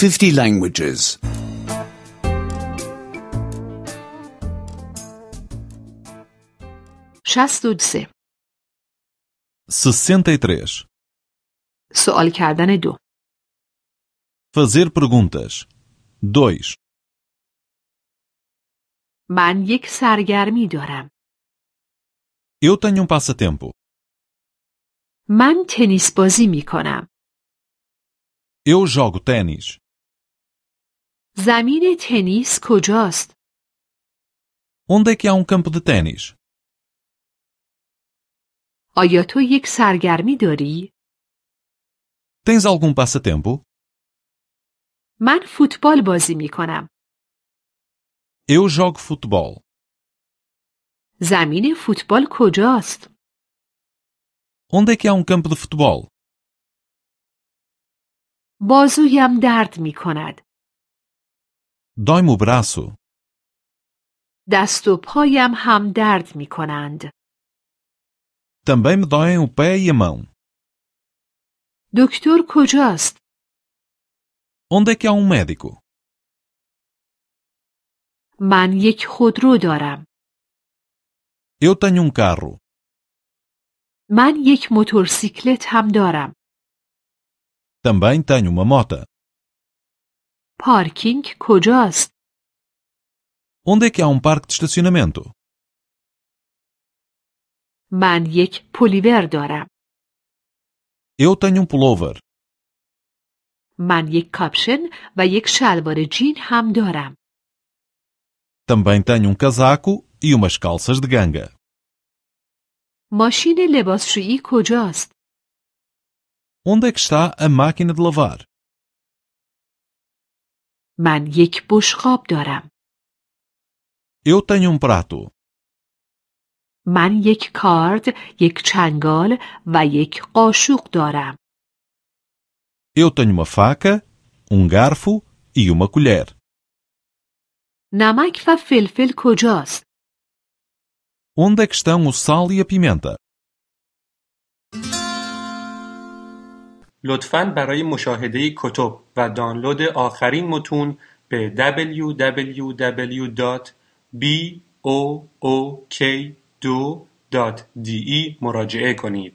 50 languages. 63. 63. سوال کردن 2. Fazer perguntas. 2. من یک سرگرمی دارم. Eu tenho passatempo. من تنیس بازی می کنم. Eu jogo ténis. زمین تنیس کجاست؟ Onde é que há campo de ténis? آیا تو یک سرگرمی داری؟ Tens algum passatempo? من فوتبال بازی می کنم. Eu jogo futebol. زمین فوتبال کجاست؟ Onde é que há campo de futebol? بازویم درد می کند. Dói-me o braço. دست و پایم هم درد می کنند. Também me doem o pé e a mão. دکتر کجاست؟ Onde é que há médico? من یک خودرو دارم. Eu tenho carro. من یک موتورسیکلت هم دارم. Também tenho uma moto. پارکینگ کجاست؟ Onde é que há parque de estacionamento? من یک پلیور دارم. Eu tenho pullover. من یک کاپشن و یک شلوار جین هم دارم. Também tenho casaco e umas calças de ganga. ماشین لباسشویی کجاست؟ Onde é que está a máquina de lavar? من یک بشقاب دارم. Eu tenho prato. من یک کارد، یک چنگال و یک قاشق دارم. Eu tenho uma faca, garfo e uma colher. نمک و فلفل کجاست؟ Onde é que estão o sal e a pimenta? لطفاً برای مشاهده کتب و دانلود آخرین متون به www.book2.de مراجعه کنید.